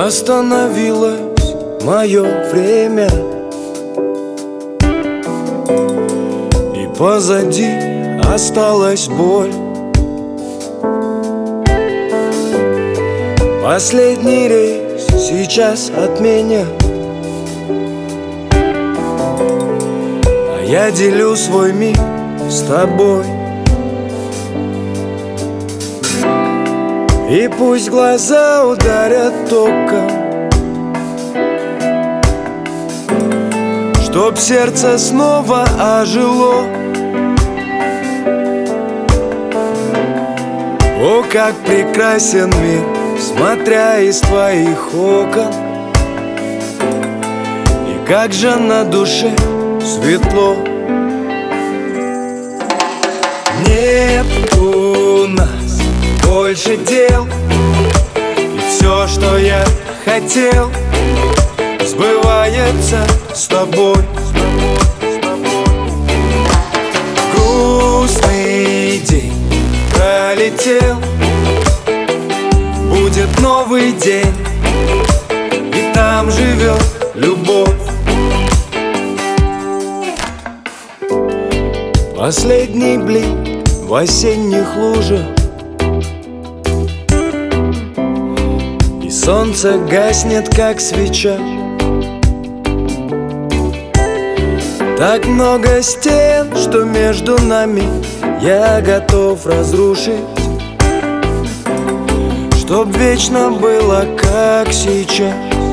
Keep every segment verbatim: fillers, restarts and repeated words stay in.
Остановилось мое время, и позади осталась боль. Последний рейс сейчас отменят, а я делю свой мир с тобой. И пусть глаза ударят током, чтоб сердце снова ожило. О, как прекрасен мир, смотря из твоих окон, и как же на душе светло. Нет у нас больше дел, и все, что я хотел, сбывается с тобой. Грустный день пролетел, будет новый день, и там живет любовь. Последний блик в осенних лужах, и солнце гаснет, как свеча. Так много стен, что между нами я готов разрушить, чтоб вечно было, как сейчас.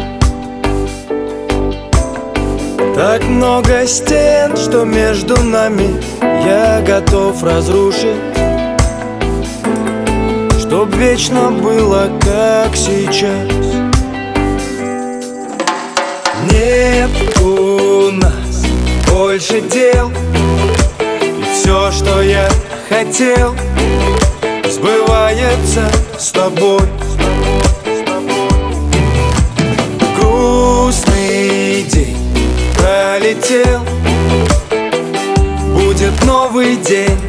Так много стен, что между нами я готов разрушить, чтоб вечно было, как сейчас. Нет у нас больше дел, и все, что я хотел, сбывается с тобой. Грустный день пролетел, будет новый день,